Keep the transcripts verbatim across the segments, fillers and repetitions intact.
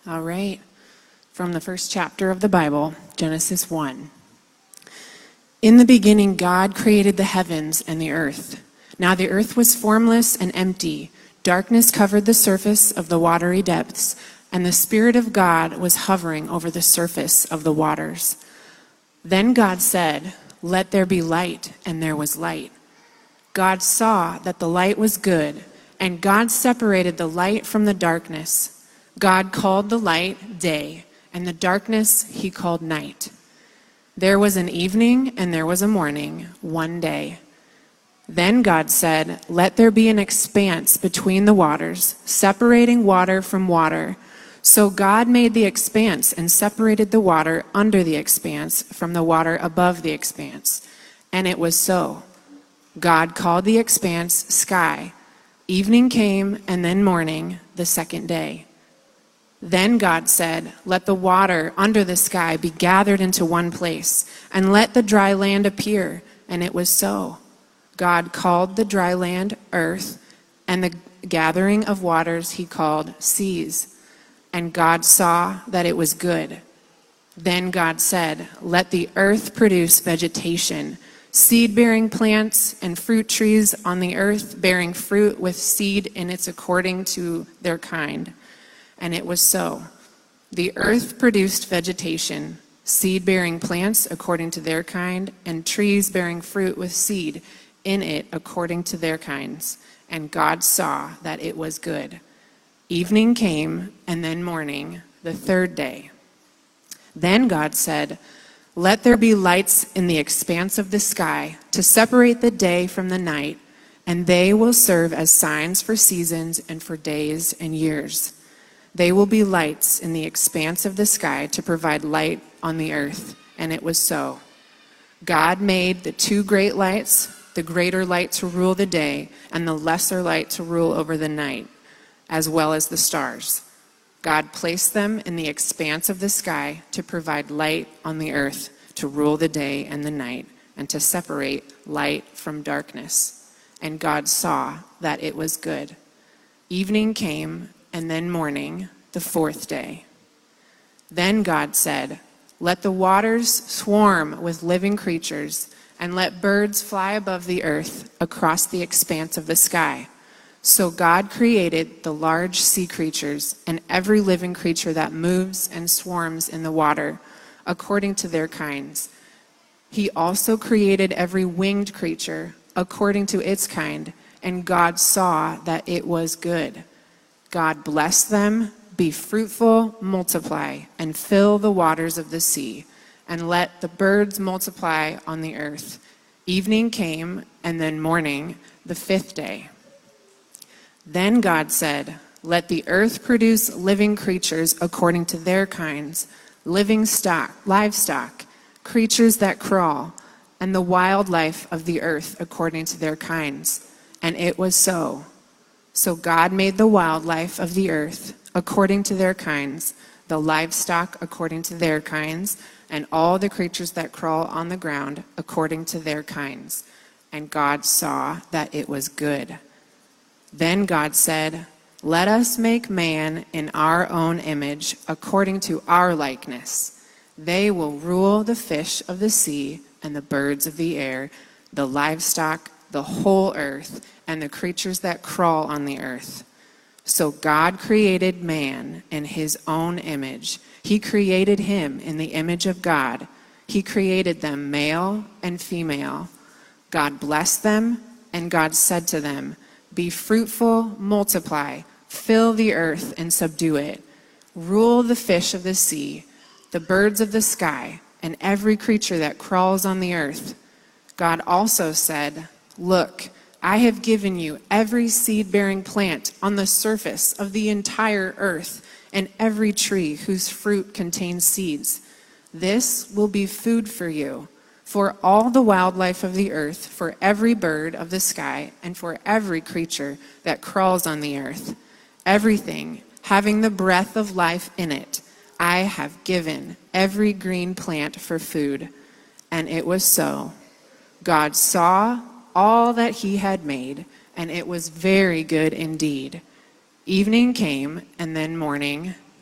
All right. From the first chapter of the Bible, Genesis one. In the beginning, God created the heavens and the earth. Now the earth was formless and empty. Darkness covered the surface of the watery depths, and the Spirit of God was hovering over the surface of the waters. Then God said, "Let there be light," and there was light. God saw that the light was good, and God separated the light from the darkness. God called the light day, and the darkness he called night. There was an evening and there was a morning, one day. Then God said, "Let there be an expanse between the waters, separating water from water." So God made the expanse and separated the water under the expanse from the water above the expanse. And it was so. God called the expanse sky. Evening came and then morning, the second day. Then God said, "Let the water under the sky be gathered into one place, and let the dry land appear." And it was so. God called the dry land earth, and the gathering of waters he called seas. And God saw that it was good. Then God said, "Let the earth produce vegetation, seed-bearing plants and fruit trees on the earth, bearing fruit with seed in its according to their kind." And it was so. The earth produced vegetation, seed-bearing plants according to their kind, and trees bearing fruit with seed in it according to their kinds. And God saw that it was good. Evening came, and then morning, the third day. Then God said, "Let there be lights in the expanse of the sky to separate the day from the night, and they will serve as signs for seasons and for days and years. They will be lights in the expanse of the sky to provide light on the earth." And it was so. God made the two great lights, the greater light to rule the day, and the lesser light to rule over the night, as well as the stars. God placed them in the expanse of the sky to provide light on the earth, to rule the day and the night, and to separate light from darkness. And God saw that it was good. Evening came, and then morning, the fourth day. Then God said, "Let the waters swarm with living creatures, and let birds fly above the earth across the expanse of the sky." So God created the large sea creatures and every living creature that moves and swarms in the water, according to their kinds. He also created every winged creature according to its kind, and God saw that it was good. God blessed them, "Be fruitful, multiply, and fill the waters of the sea, and let the birds multiply on the earth." Evening came, and then morning, the fifth day. Then God said, "Let the earth produce living creatures according to their kinds, living stock, livestock, creatures that crawl, and the wildlife of the earth according to their kinds." And it was so. So God made the wildlife of the earth according to their kinds, the livestock according to their kinds, and all the creatures that crawl on the ground according to their kinds. And God saw that it was good. Then God said, "Let us make man in our own image, according to our likeness. They will rule the fish of the sea and the birds of the air, the livestock, the whole earth, and the creatures that crawl on the earth." So God created man in his own image. He created him in the image of God. He created them male and female. God blessed them, and God said to them, "Be fruitful, multiply, fill the earth and subdue it. Rule the fish of the sea, the birds of the sky, and every creature that crawls on the earth." God also said, "Look, I have given you every seed-bearing plant on the surface of the entire earth, and every tree whose fruit contains seeds. This will be food for you, for all the wildlife of the earth, for every bird of the sky, and for every creature that crawls on the earth. Everything having the breath of life in it, I have given every green plant for food." And it was so. God saw all that he had made, and it was very good indeed. Evening came, and then morning,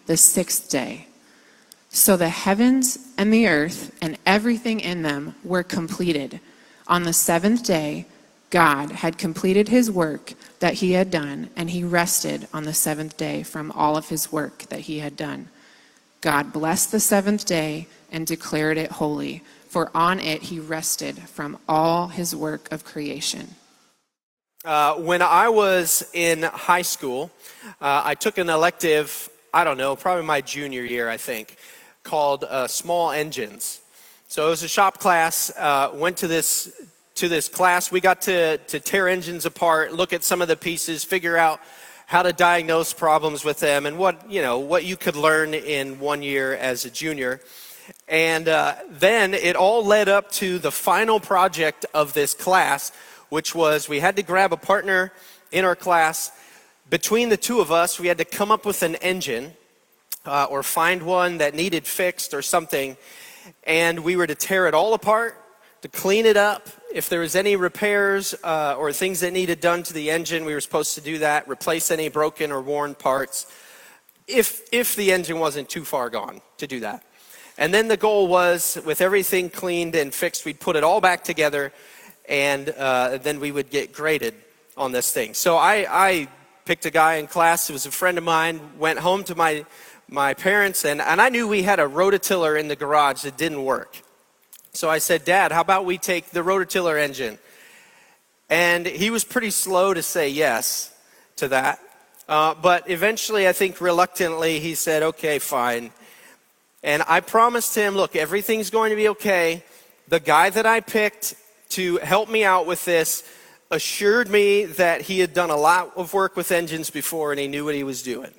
the sixth day. So the heavens and the earth and everything in them were completed. On the seventh day, God had completed his work that he had done, and he rested on the seventh day from all of his work that he had done. God blessed the seventh day and declared it holy, for on it he rested from all his work of creation. Uh, when I was in high school, uh, I took an elective, I don't know, probably my junior year, I think, called uh, Small Engines. So it was a shop class, uh, went to this to this class. We got to, to tear engines apart, look at some of the pieces, figure out how to diagnose problems with them, and what, you know, what you could learn in one year as a junior. And uh, then it all led up to the final project of this class, which was we had to grab a partner in our class. Between the two of us, we had to come up with an engine uh, or find one that needed fixed or something, and we were to tear it all apart, to clean it up. If there was any repairs uh, or things that needed done to the engine, we were supposed to do that, replace any broken or worn parts, if if the engine wasn't too far gone to do that. And then the goal was, with everything cleaned and fixed, we'd put it all back together, and uh, then we would get graded on this thing. So I, I picked a guy in class, it was a friend of mine, went home to my, my parents, and, and I knew we had a rototiller in the garage that didn't work. So I said, Dad, how about we take the rototiller engine? And he was pretty slow to say yes to that. Uh, but eventually, I think reluctantly, he said, okay, fine. And I promised him, look, everything's going to be okay. The guy that I picked to help me out with this assured me that he had done a lot of work with engines before and he knew what he was doing.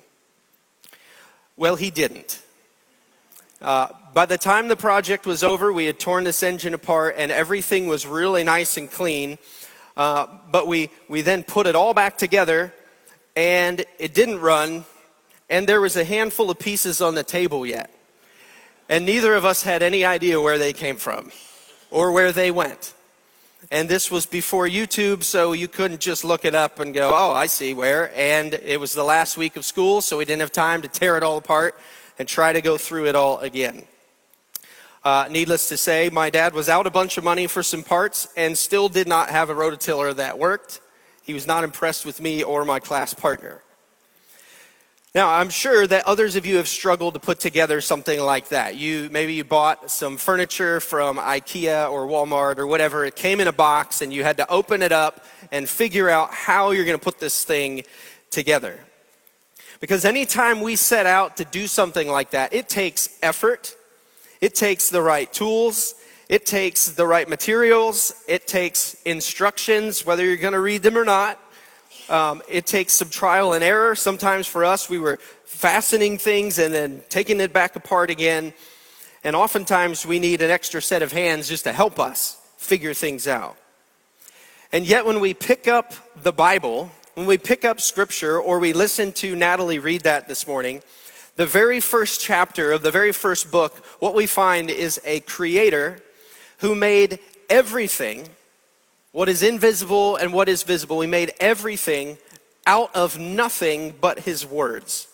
Well, he didn't. Uh, by the time the project was over, we had torn this engine apart and everything was really nice and clean. Uh, but we, we then put it all back together and it didn't run, and there was a handful of pieces on the table yet. And neither of us had any idea where they came from or where they went. And this was before YouTube, so you couldn't just look it up and go, oh, I see where. And it was the last week of school, so we didn't have time to tear it all apart and try to go through it all again. Uh, needless to say, my dad was out a bunch of money for some parts and still did not have a rototiller that worked. He was not impressed with me or my class partner. Now, I'm sure that others of you have struggled to put together something like that. You maybe you bought some furniture from IKEA or Walmart or whatever. It came in a box and you had to open it up and figure out how you're going to put this thing together. Because anytime we set out to do something like that, it takes effort, it takes the right tools, it takes the right materials, it takes instructions, whether you're going to read them or not. Um, it takes some trial and error. Sometimes for us, we were fastening things and then taking it back apart again. And oftentimes we need an extra set of hands just to help us figure things out. And yet when we pick up the Bible, when we pick up Scripture, or we listen to Natalie read that this morning, the very first chapter of the very first book, what we find is a creator who made everything, what is invisible and what is visible. He made everything out of nothing but his words.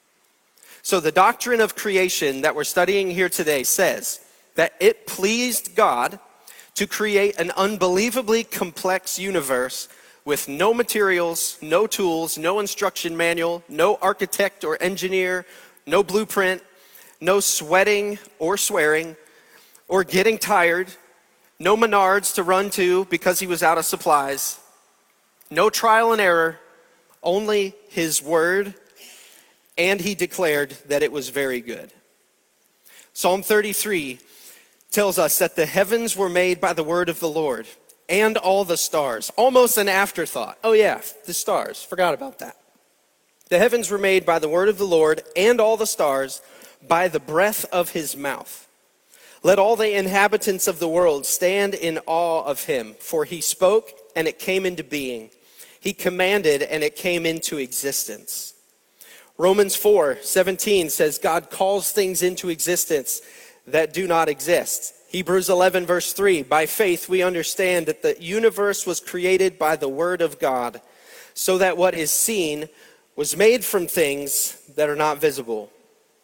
So the doctrine of creation that we're studying here today says that it pleased God to create an unbelievably complex universe with no materials, no tools, no instruction manual, no architect or engineer, no blueprint, no sweating or swearing or getting tired, no Menards to run to because he was out of supplies, no trial and error, only his word, and he declared that it was very good. Psalm thirty-three tells us that the heavens were made by the word of the Lord, and all the stars. Almost an afterthought. Oh yeah, the stars. Forgot about that. The heavens were made by the word of the Lord, and all the stars by the breath of his mouth. Let all the inhabitants of the world stand in awe of him, for he spoke, and it came into being. He commanded, and it came into existence. Romans four seventeen says God calls things into existence that do not exist. Hebrews eleven verse three, by faith we understand that the universe was created by the word of God, so that what is seen was made from things that are not visible.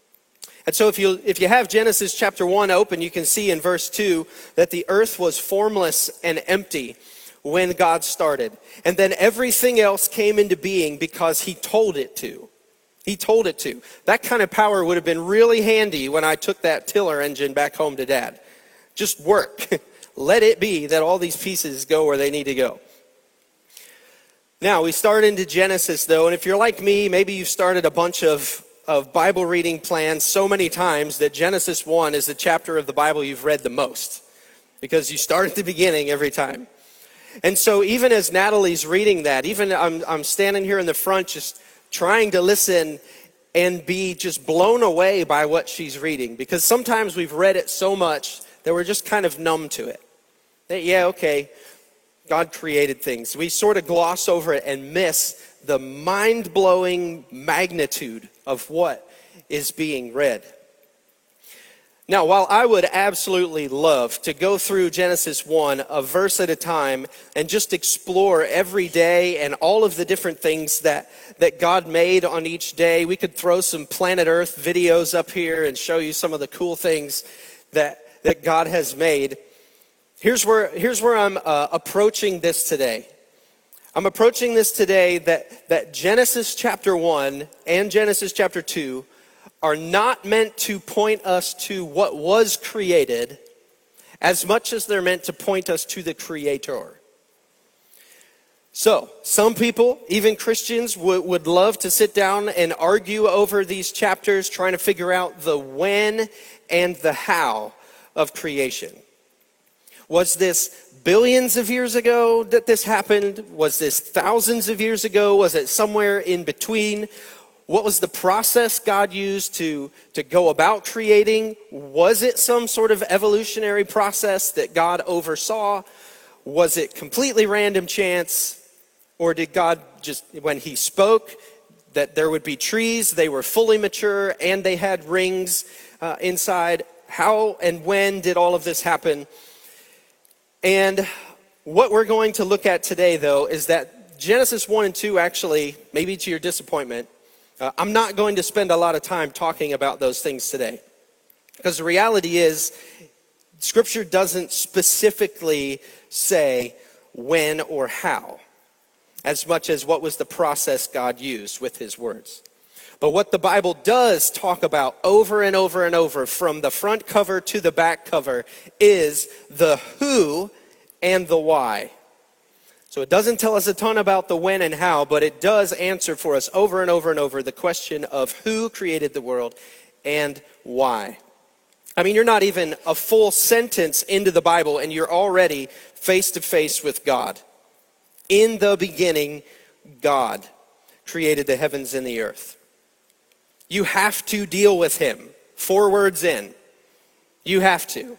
And so if you if you have Genesis chapter one open, you can see in verse two that the earth was formless and empty when God started. And then everything else came into being because he told it to. He told it to. That kind of power would have been really handy when I took that tiller engine back home to Dad. Just work. Let it be that all these pieces go where they need to go. Now, we start into Genesis, though, and if you're like me, maybe you've started a bunch of of Bible reading plans so many times that Genesis one is the chapter of the Bible you've read the most, because you start at the beginning every time. And so even as Natalie's reading that, even I'm, I'm standing here in the front just trying to listen and be just blown away by what she's reading, because sometimes we've read it so much that we're just kind of numb to it. That, yeah, okay, God created things. We sort of gloss over it and miss the mind-blowing magnitude of what is being read. Now, while I would absolutely love to go through Genesis one a verse at a time and just explore every day and all of the different things that, that God made on each day, we could throw some Planet Earth videos up here and show you some of the cool things that, that God has made. Here's where, here's where I'm uh, approaching this today. I'm approaching this today that, that Genesis chapter one and Genesis chapter two are not meant to point us to what was created as much as they're meant to point us to the Creator. So, some people, even Christians, would, would love to sit down and argue over these chapters, trying to figure out the when and the how of creation. Was this billions of years ago that this happened? Was this thousands of years ago? Was it somewhere in between? What was the process God used to, to go about creating? Was it some sort of evolutionary process that God oversaw? Was it completely random chance? Or did God just, when he spoke, that there would be trees, they were fully mature, and they had rings uh, inside? How and when did all of this happen? And what we're going to look at today, though, is that Genesis one and two actually, maybe to your disappointment, uh, I'm not going to spend a lot of time talking about those things today. Because the reality is, Scripture doesn't specifically say when or how, as much as what was the process God used with his words. But what the Bible does talk about over and over and over, from the front cover to the back cover, is the who and the why. So it doesn't tell us a ton about the when and how, but it does answer for us over and over and over the question of who created the world and why. I mean, you're not even a full sentence into the Bible and you're already face to face with God. In the beginning, God created the heavens and the earth. You have to deal with him. Four words in. You have to.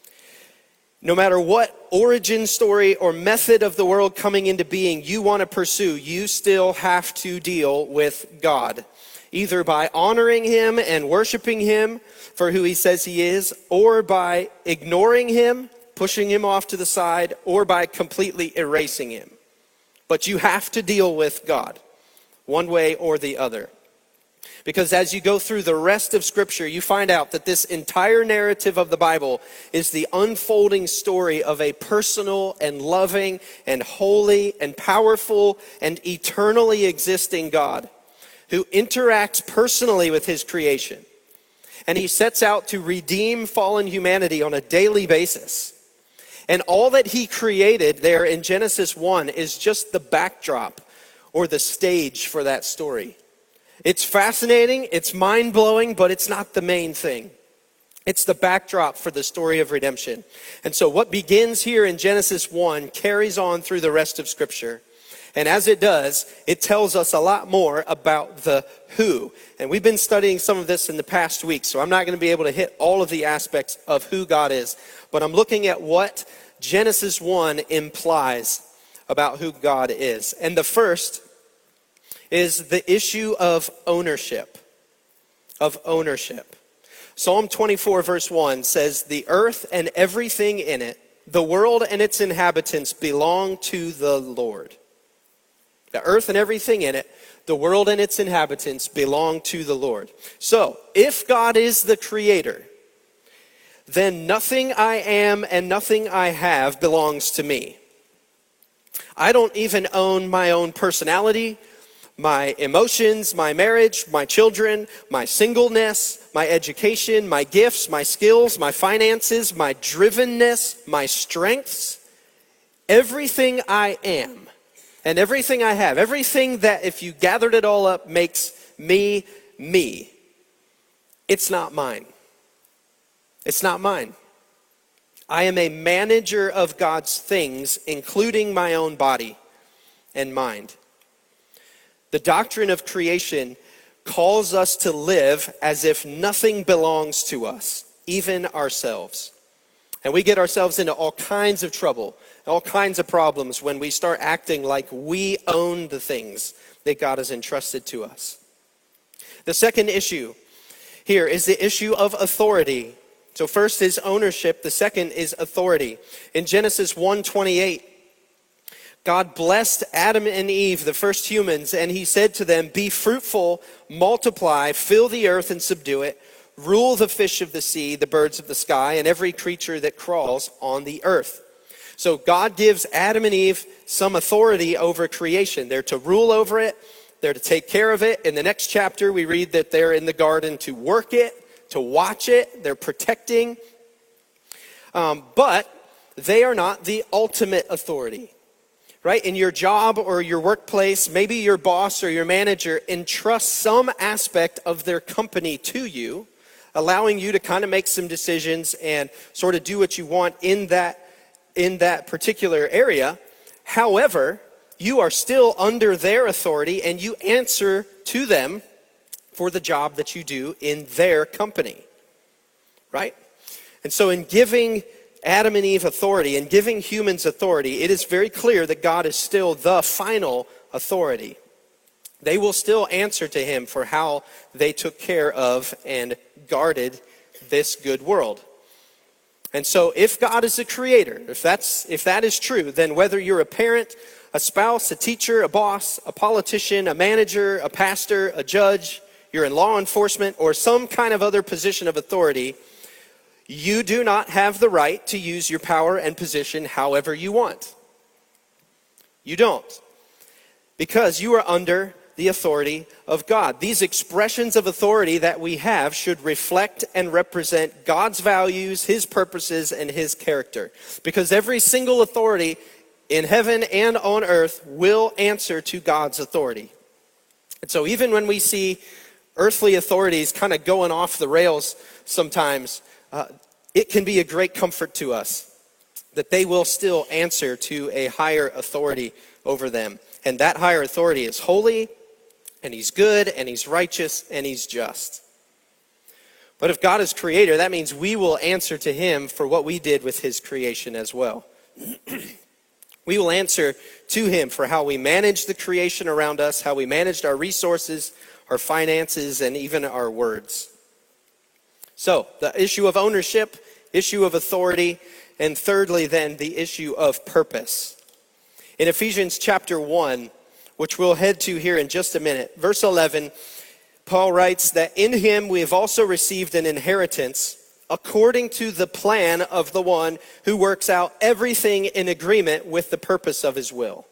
No matter what origin story or method of the world coming into being you want to pursue, you still have to deal with God. Either by honoring him and worshiping him for who he says he is, or by ignoring him, pushing him off to the side, or by completely erasing him. But you have to deal with God, one way or the other. Because as you go through the rest of Scripture, you find out that this entire narrative of the Bible is the unfolding story of a personal and loving and holy and powerful and eternally existing God who interacts personally with his creation. And he sets out to redeem fallen humanity on a daily basis. And all that he created there in Genesis one is just the backdrop or the stage for that story. It's fascinating, it's mind-blowing, but it's not the main thing. It's the backdrop for the story of redemption. And so what begins here in Genesis one carries on through the rest of Scripture. And as it does, it tells us a lot more about the who. And we've been studying some of this in the past week, so I'm not going to be able to hit all of the aspects of who God is. But I'm looking at what Genesis one implies about who God is. And the first is the issue of ownership. Of ownership. Psalm twenty-four verse one says, "The earth and everything in it, the world and its inhabitants belong to the Lord." The earth and everything in it, the world and its inhabitants belong to the Lord. So, if God is the creator, then nothing I am and nothing I have belongs to me. I don't even own my own personality, my emotions, my marriage, my children, my singleness, my education, my gifts, my skills, my finances, my drivenness, my strengths. Everything I am and everything I have, everything that if you gathered it all up makes me, me, it's not mine. It's not mine. I am a manager of God's things, including my own body and mind. The doctrine of creation calls us to live as if nothing belongs to us, even ourselves. And we get ourselves into all kinds of trouble, all kinds of problems when we start acting like we own the things that God has entrusted to us. The second issue here is the issue of authority. So first is ownership, the second is authority. In Genesis one twenty-eight, God blessed Adam and Eve, the first humans, and he said to them, "Be fruitful, multiply, fill the earth and subdue it, rule the fish of the sea, the birds of the sky, and every creature that crawls on the earth." So God gives Adam and Eve some authority over creation. They're to rule over it, they're to take care of it. In the next chapter, we read that they're in the garden to work it, to watch it, they're protecting. Um, but they are not the ultimate authority, right? In your job or your workplace, maybe your boss or your manager entrusts some aspect of their company to you, allowing you to kind of make some decisions and sort of do what you want in that, in that particular area. However, you are still under their authority and you answer to them for the job that you do in their company, right? And so in giving Adam and Eve authority and giving humans authority, it is very clear that God is still the final authority. They will still answer to him for how they took care of and guarded this good world. And so if God is the creator, if that's if that is true, then whether you're a parent, a spouse, a teacher, a boss, a politician, a manager, a pastor, a judge, you're in law enforcement, or some kind of other position of authority, you do not have the right to use your power and position however you want. You don't. Because you are under the authority of God. These expressions of authority that we have should reflect and represent God's values, his purposes, and his character. Because every single authority in heaven and on earth will answer to God's authority. And so even when we see earthly authorities kind of going off the rails sometimes, uh, it can be a great comfort to us that they will still answer to a higher authority over them. And that higher authority is holy, and he's good, and he's righteous, and he's just. But if God is creator, that means we will answer to him for what we did with his creation as well. We will answer to him for how we managed the creation around us, how we managed our resources, our finances, and even our words. So, the issue of ownership, issue of authority, and thirdly then, the issue of purpose. In Ephesians chapter one, which we'll head to here in just a minute, verse eleven, Paul writes that in him we have also received an inheritance according to the plan of the one who works out everything in agreement with the purpose of his will.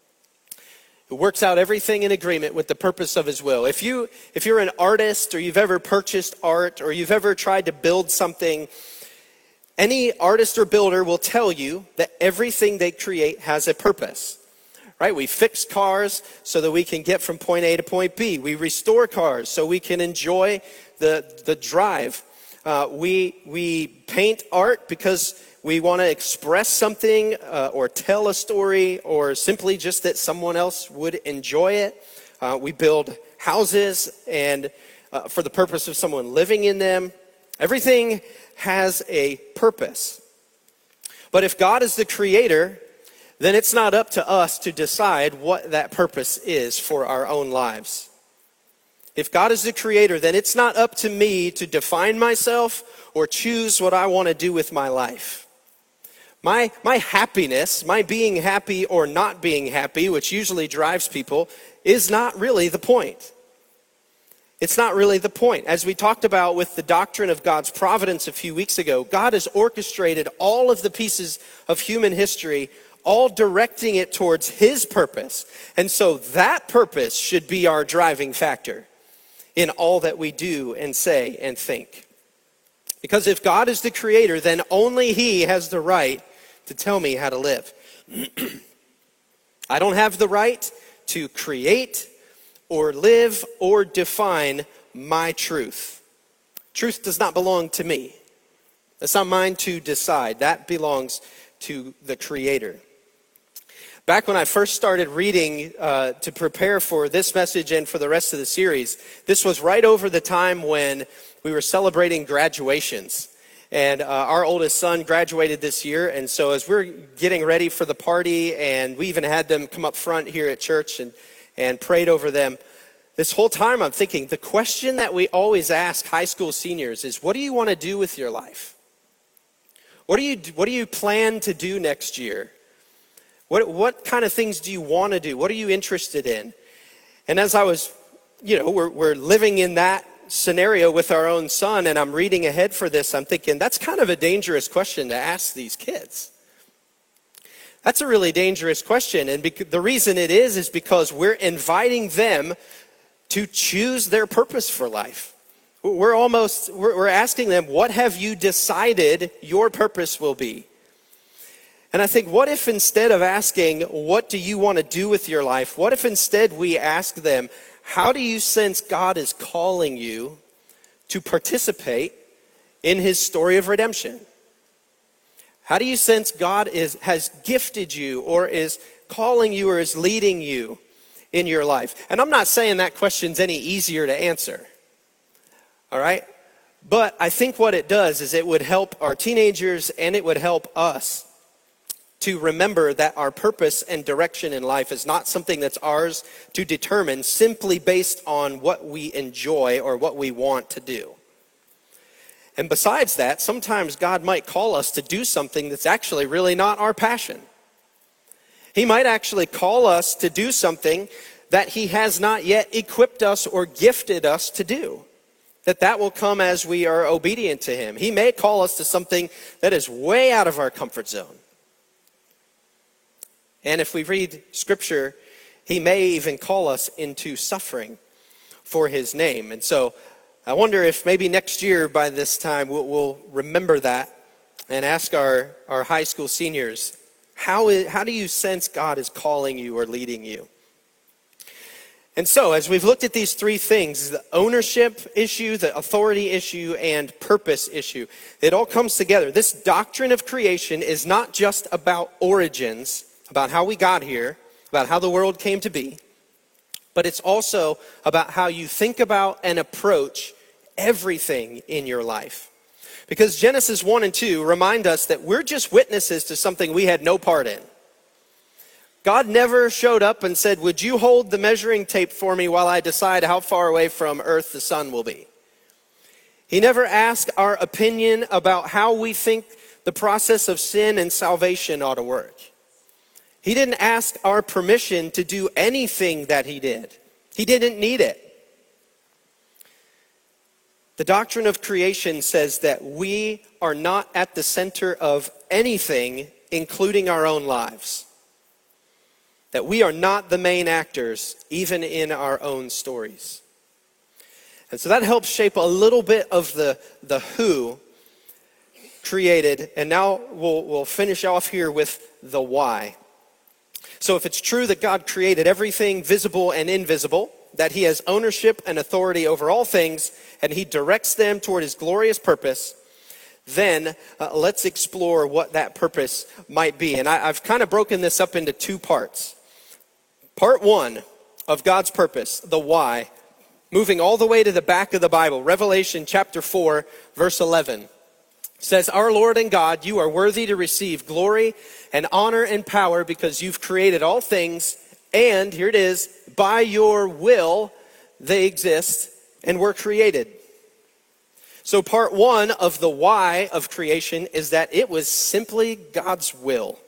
Who works out everything in agreement with the purpose of his will. If you, if you're an artist, or you've ever purchased art, or you've ever tried to build something, any artist or builder will tell you that everything they create has a purpose. Right? We fix cars so that we can get from point A to point B. We restore cars so we can enjoy the, the drive. Uh, we, we paint art because we want to express something uh, or tell a story, or simply just that someone else would enjoy it. Uh, we build houses and uh, for the purpose of someone living in them. Everything has a purpose. But if God is the creator, then it's not up to us to decide what that purpose is for our own lives. If God is the creator, then it's not up to me to define myself or choose what I want to do with my life. My, my happiness, my being happy or not being happy, which usually drives people, is not really the point. It's not really the point. As we talked about with the doctrine of God's providence a few weeks ago, God has orchestrated all of the pieces of human history, all directing it towards his purpose. And so that purpose should be our driving factor in all that we do and say and think. Because if God is the creator, then only he has the right to tell me how to live. I don't have the right to create or live or define my truth. Truth does not belong to me. It's not mine to decide. That belongs to the Creator. Back when I first started reading uh, to prepare for this message and for the rest of the series, this was right over the time when we were celebrating graduations. And uh, our oldest son graduated this year, and so as we're getting ready for the party, and we even had them come up front here at church and, and prayed over them, this whole time I'm thinking, the question that we always ask high school seniors is, what do you want to do with your life? What do you, what do you plan to do next year? What, what kind of things do you want to do? What are you interested in? And as I was, you know, we're, we're living in that scenario with our own son, and I'm reading ahead for this, I'm thinking, that's kind of a dangerous question to ask these kids. That's a really dangerous question, and bec- the reason it is is because we're inviting them to choose their purpose for life. We're almost, we're, we're asking them, what have you decided your purpose will be? And I think, what if instead of asking, what do you want to do with your life, what if instead we ask them, how do you sense God is calling you to participate in his story of redemption? How do you sense God is, has gifted you or is calling you or is leading you in your life? And I'm not saying that question's any easier to answer, all right? But I think what it does is it would help our teenagers and it would help us to remember that our purpose and direction in life is not something that's ours to determine simply based on what we enjoy or what we want to do. And besides that, sometimes God might call us to do something that's actually really not our passion. He might actually call us to do something that he has not yet equipped us or gifted us to do. That that will come as we are obedient to him. He may call us to something that is way out of our comfort zone. And if we read scripture, he may even call us into suffering for his name. And so I wonder if maybe next year by this time we'll, we'll remember that and ask our, our high school seniors, how, is, how do you sense God is calling you or leading you? And so as we've looked at these three things, the ownership issue, the authority issue, and purpose issue, it all comes together. This doctrine of creation is not just about origins, about how we got here, about how the world came to be, but it's also about how you think about and approach everything in your life. Because Genesis one and two remind us that we're just witnesses to something we had no part in. God never showed up and said, would you hold the measuring tape for me while I decide how far away from earth the sun will be? He never asked our opinion about how we think the process of sin and salvation ought to work. He didn't ask our permission to do anything that he did. He didn't need it. The doctrine of creation says that we are not at the center of anything, including our own lives. That we are not the main actors, even in our own stories. And so that helps shape a little bit of the, the who created. And now we'll, we'll finish off here with the why. So if it's true that God created everything visible and invisible, that he has ownership and authority over all things, and he directs them toward his glorious purpose, then uh, let's explore what that purpose might be. And I, I've kind of broken this up into two parts. Part one of God's purpose, the why, moving all the way to the back of the Bible, Revelation chapter four, verse eleven. Says, our Lord and God, you are worthy to receive glory and honor and power because you've created all things, and here it is, by your will they exist and were created. So part one of the why of creation is that it was simply God's will.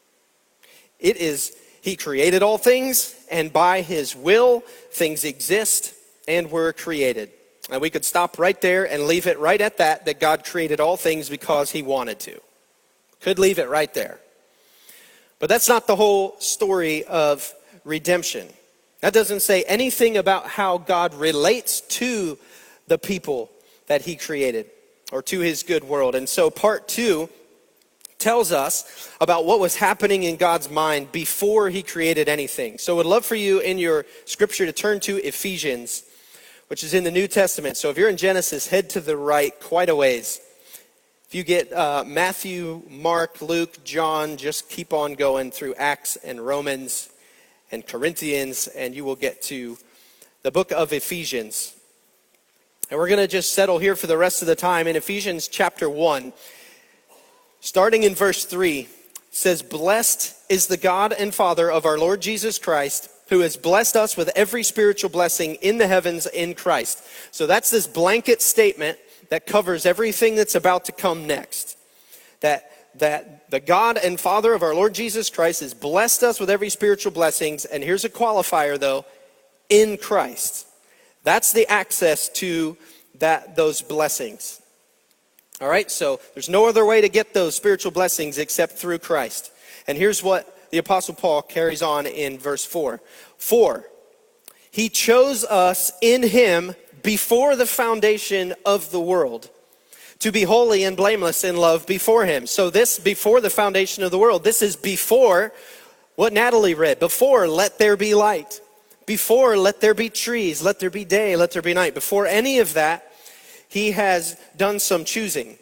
It is, he created all things, and by his will, things exist and were created. And we could stop right there and leave it right at that, that God created all things because he wanted to. Could leave it right there. But that's not the whole story of redemption. That doesn't say anything about how God relates to the people that he created, or to his good world. And so part two tells us about what was happening in God's mind before he created anything. So I would love for you in your scripture to turn to Ephesians, which is in the New Testament. So if you're in Genesis, head to the right quite a ways. If you get uh, Matthew, Mark, Luke, John, just keep on going through Acts and Romans and Corinthians, and you will get to the book of Ephesians. And we're going to just settle here for the rest of the time in Ephesians chapter one. Starting in verse three, says, "Blessed is the God and Father of our Lord Jesus Christ, who has blessed us with every spiritual blessing in the heavens in Christ." So that's this blanket statement that covers everything that's about to come next. That, that the God and Father of our Lord Jesus Christ has blessed us with every spiritual blessings, and here's a qualifier though, in Christ. That's the access to that those blessings. All right, so there's no other way to get those spiritual blessings except through Christ. And here's what the Apostle Paul carries on in verse four. For he chose us in him before the foundation of the world, to be holy and blameless in love before him. So this before the foundation of the world, this is before what Natalie read. Before, let there be light. Before, let there be trees. Let there be day. Let there be night. Before any of that, he has done some choosing.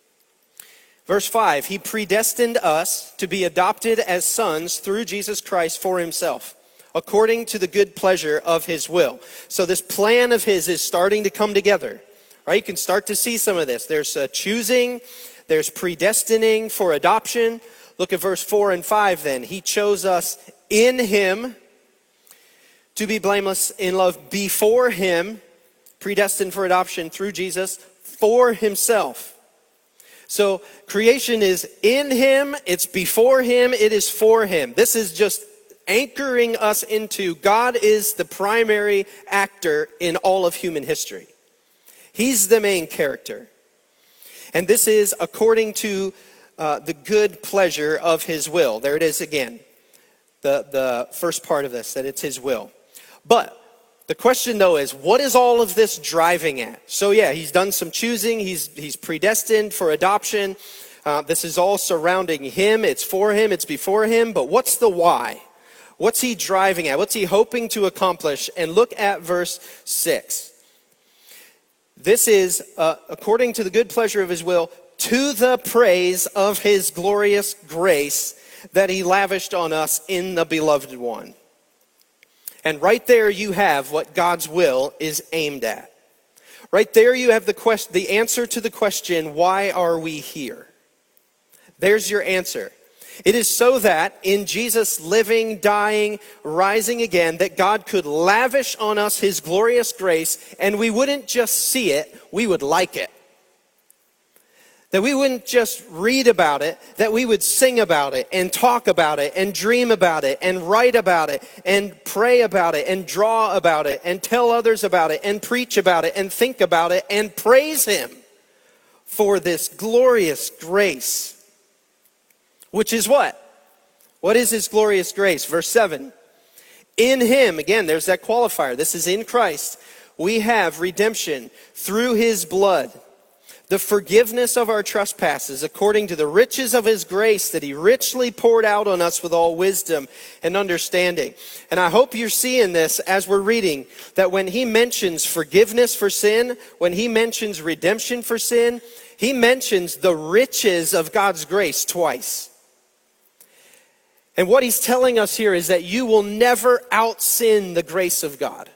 Verse five, he predestined us to be adopted as sons through Jesus Christ for himself, according to the good pleasure of his will. So this plan of his is starting to come together. Right? You can start to see some of this. There's uh, choosing, there's predestining for adoption. Look at verse four and five then. He chose us in him to be blameless in love before him, predestined for adoption through Jesus for himself. So creation is in him, it's before him, it is for him. This is just anchoring us into God is the primary actor in all of human history. He's the main character. And this is according to uh, the good pleasure of his will. There it is again. The, the first part of this, that it's his will. But the question though is, what is all of this driving at? So yeah, he's done some choosing. He's, he's predestined for adoption. Uh, this is all surrounding him. It's for him. It's before him. But what's the why? What's he driving at? What's he hoping to accomplish? And look at verse six. This is, uh, according to the good pleasure of his will, to the praise of his glorious grace that he lavished on us in the beloved one. And right there you have what God's will is aimed at. Right there you have the question, the answer to the question, why are we here? There's your answer. It is so that in Jesus living, dying, rising again, that God could lavish on us his glorious grace, and we wouldn't just see it, we would like it. That we wouldn't just read about it, that we would sing about it and talk about it and dream about it and write about it and pray about it and draw about it and tell others about it and preach about it and think about it and praise him for this glorious grace. Which is what? What is his glorious grace? Verse seven. In him, again, there's that qualifier. This is in Christ. We have redemption through his blood, the forgiveness of our trespasses, according to the riches of his grace that he richly poured out on us with all wisdom and understanding. And I hope you're seeing this as we're reading, that when he mentions forgiveness for sin, when he mentions redemption for sin, he mentions the riches of God's grace twice. And what he's telling us here is that you will never out-sin the grace of God.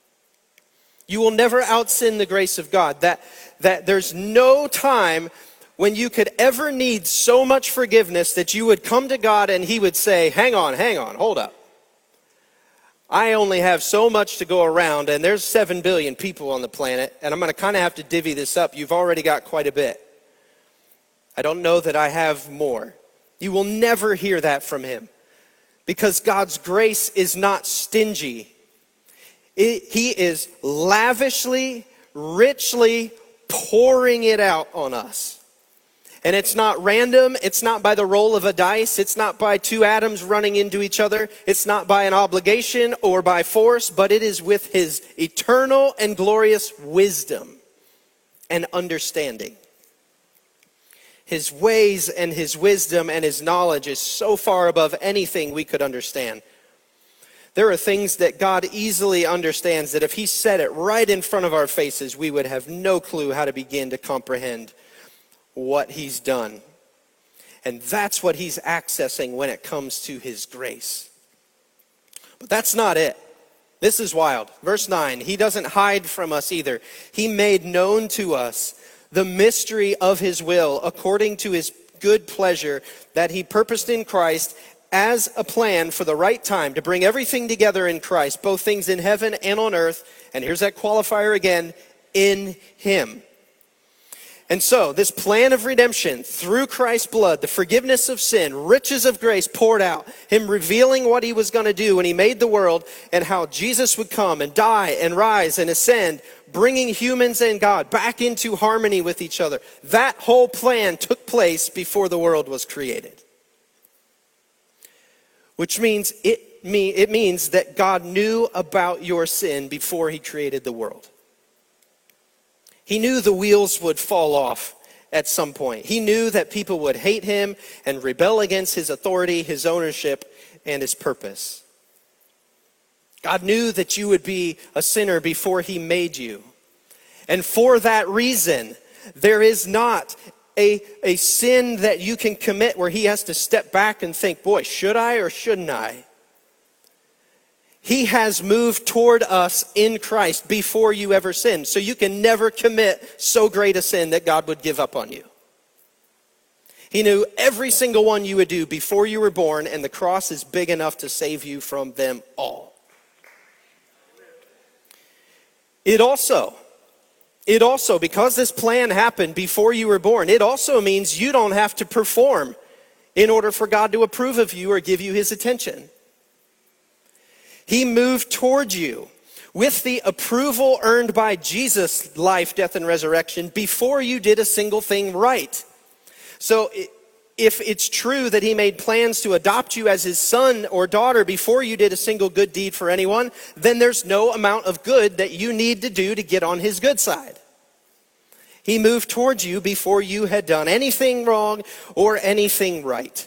You will never out-sin the grace of God. That, that there's no time when you could ever need so much forgiveness that you would come to God and he would say, hang on, hang on, hold up. I only have so much to go around, and there's seven billion people on the planet, and I'm going to kind of have to divvy this up. You've already got quite a bit. I don't know that I have more. You will never hear that from him, because God's grace is not stingy. It, he is lavishly, richly pouring it out on us. And it's not random. It's not by the roll of a dice. It's not by two atoms running into each other. It's not by an obligation or by force, but it is with his eternal and glorious wisdom and understanding. His ways and his wisdom and his knowledge is so far above anything we could understand. There are things that God easily understands that if he said it right in front of our faces, we would have no clue how to begin to comprehend what he's done. And that's what he's accessing when it comes to his grace. But that's not it. This is wild. Verse nine, he doesn't hide from us either. He made known to us the mystery of his will according to his good pleasure that he purposed in Christ as a plan for the right time to bring everything together in Christ, both things in heaven and on earth. And here's that qualifier again, in him. And so, this plan of redemption through Christ's blood, the forgiveness of sin, riches of grace poured out, him revealing what he was going to do when he made the world, and how Jesus would come and die and rise and ascend, bringing humans and God back into harmony with each other. That whole plan took place before the world was created. Which means it, me, it means that God knew about your sin before he created the world. He knew the wheels would fall off at some point. He knew that people would hate him and rebel against his authority, his ownership, and his purpose. God knew that you would be a sinner before he made you. And for that reason, there is not a, a sin that you can commit where he has to step back and think, boy, should I or shouldn't I? He has moved toward us in Christ before you ever sinned. So you can never commit so great a sin that God would give up on you. He knew every single one you would do before you were born, and the cross is big enough to save you from them all. It also, it also, because this plan happened before you were born, it also means you don't have to perform in order for God to approve of you or give you his attention. He moved toward you with the approval earned by Jesus' life, death, and resurrection before you did a single thing right. So if it's true that he made plans to adopt you as his son or daughter before you did a single good deed for anyone, then there's no amount of good that you need to do to get on his good side. He moved towards you before you had done anything wrong or anything right.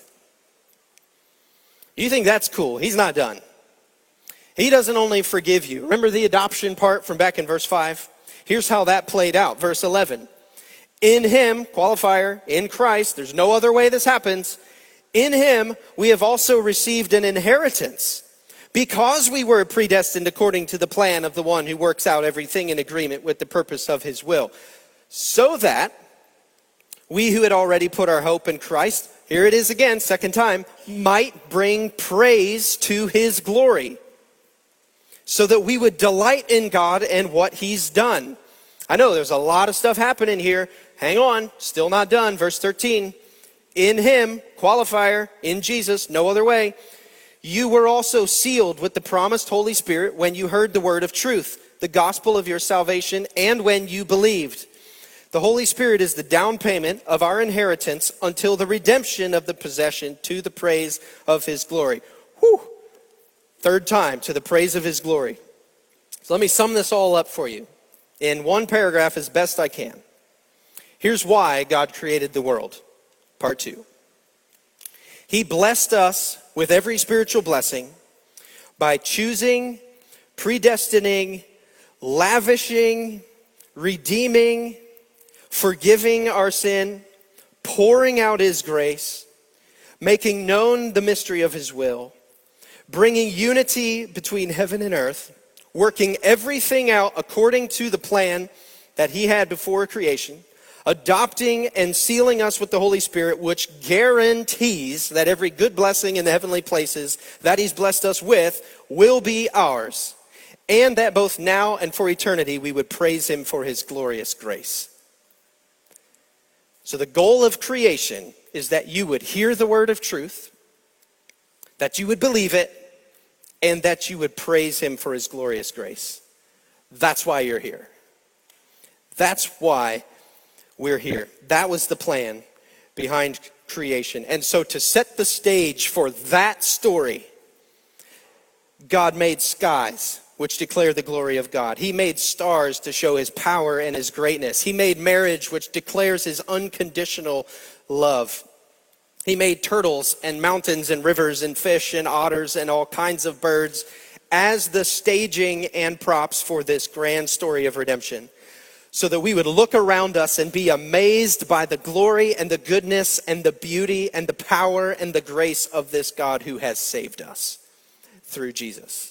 You think that's cool? He's not done. He doesn't only forgive you. Remember the adoption part from back in verse five? Here's how that played out. Verse eleven. In him, qualifier, in Christ, there's no other way this happens. In him, we have also received an inheritance, because we were predestined according to the plan of the one who works out everything in agreement with the purpose of his will. So that we who had already put our hope in Christ, here it is again, second time, might bring praise to his glory. So that we would delight in God and what he's done. I know there's a lot of stuff happening here. Hang on, still not done. Verse thirteen. In him, qualifier, in Jesus, no other way, you were also sealed with the promised Holy Spirit when you heard the word of truth, the gospel of your salvation, and when you believed. The Holy Spirit is the down payment of our inheritance until the redemption of the possession to the praise of his glory. Whew. Third time, to the praise of his glory. So let me sum this all up for you in one paragraph as best I can. Here's why God created the world. Part two. He blessed us with every spiritual blessing by choosing, predestining, lavishing, redeeming, forgiving our sin, pouring out his grace, making known the mystery of his will, bringing unity between heaven and earth, working everything out according to the plan that he had before creation, adopting and sealing us with the Holy Spirit, which guarantees that every good blessing in the heavenly places that he's blessed us with will be ours, and that both now and for eternity we would praise him for his glorious grace. So the goal of creation is that you would hear the word of truth, that you would believe it, and that you would praise him for his glorious grace. That's why you're here. That's why we're here. That was the plan behind creation. And so to set the stage for that story, God made skies, which declare the glory of God. He made stars to show his power and his greatness. He made marriage, which declares his unconditional love. He made turtles and mountains and rivers and fish and otters and all kinds of birds as the staging and props for this grand story of redemption, so that we would look around us and be amazed by the glory and the goodness and the beauty and the power and the grace of this God who has saved us through Jesus.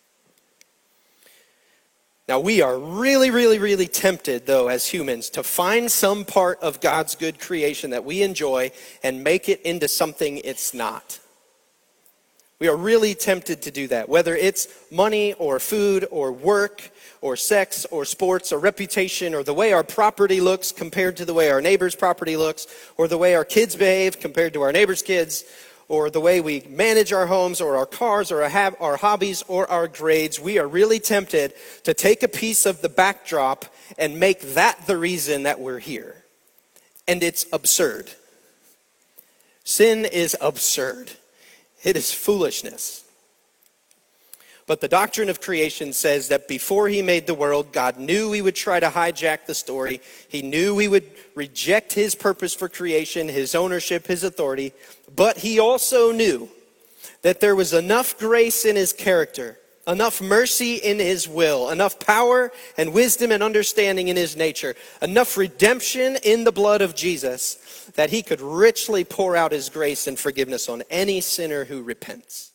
Now, we are really, really, really tempted, though, as humans, to find some part of God's good creation that we enjoy and make it into something it's not. We are really tempted to do that, whether it's money or food or work or sex or sports or reputation or the way our property looks compared to the way our neighbor's property looks, or the way our kids behave compared to our neighbor's kids, or the way we manage our homes or our cars or our, our hobbies or our grades. We are really tempted to take a piece of the backdrop and make that the reason that we're here. And it's absurd. Sin is absurd. It is foolishness. But the doctrine of creation says that before he made the world, God knew we would try to hijack the story. He knew we would reject his purpose for creation, his ownership, his authority. But he also knew that there was enough grace in his character, enough mercy in his will, enough power and wisdom and understanding in his nature, enough redemption in the blood of Jesus, that he could richly pour out his grace and forgiveness on any sinner who repents.